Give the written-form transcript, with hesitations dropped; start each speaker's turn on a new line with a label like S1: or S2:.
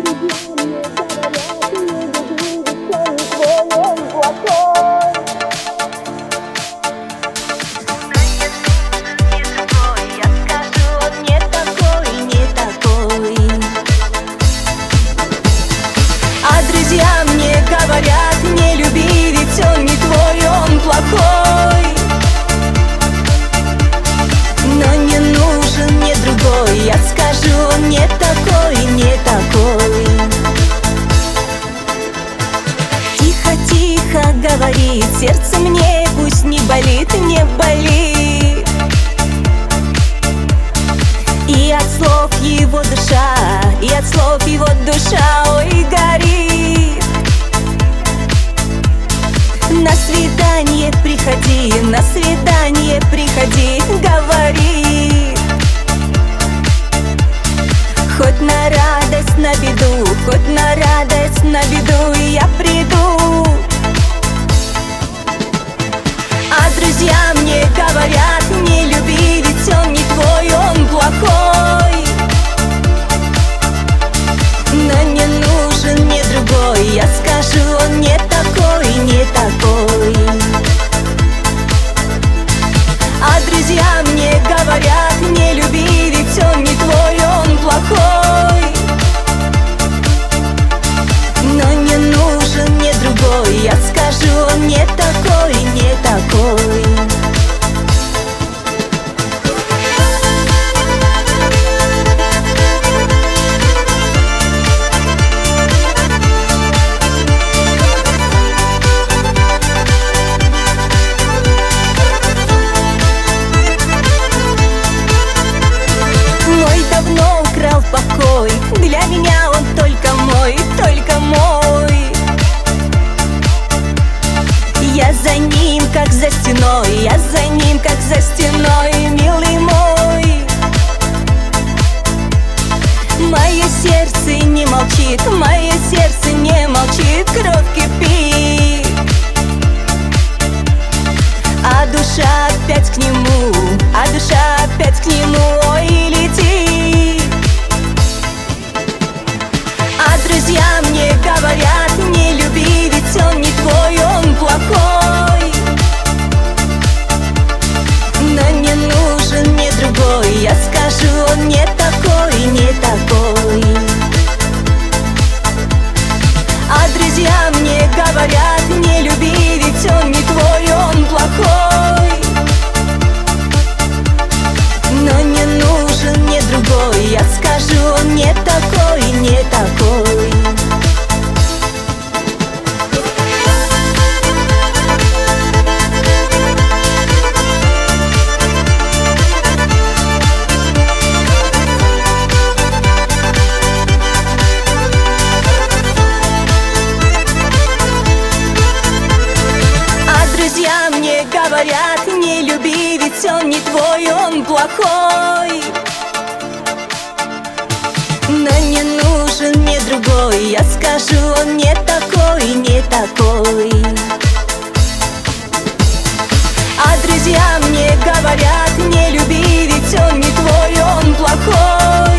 S1: Говорят, не люби, ведь он не твой, он плохой. Но не нужен мне другой, я скажу, он не такой, не такой. Тихо-тихо говорит, сердце мне пусть не болит, не болит. И от слов его душа, и от слов его душа, ой, горит. На свидание приходи, на свидание приходи, говори. Хоть на радость, на беду, хоть на радость, на беду я приду. А друзья мне говорят, не люби, ведь он не твой, он плохой. Но не нужен мне другой, я скажу, он не такой, не такой. А друзья мне говорят, не люби, ведь он не твой, он плохой. Но не нужен мне другой, я скажу, он не такой, не такой. Давно украл покой, для меня он только мой, только мой. Я за ним, как за стеной, я за ним, как за стеной, милый мой. Мое сердце не молчит, мое сердце не молчит, кровь кипит. А душа опять к нему, а душа опять к нему, ой, летит. А друзья мне говорят, не люби, ведь он не твой, он плохой. Но не нужен мне другой, я скажу, он не такой, не такой. А друзья мне говорят, не люби, ведь он не твой, он плохой. Но не нужен мне другой, я скажу, он не такой, не такой. Друзья мне говорят, не люби, ведь он не твой, он плохой. Но не нужен мне другой, я скажу, он не такой, не такой. А друзья мне говорят, не люби, ведь он не твой, он плохой.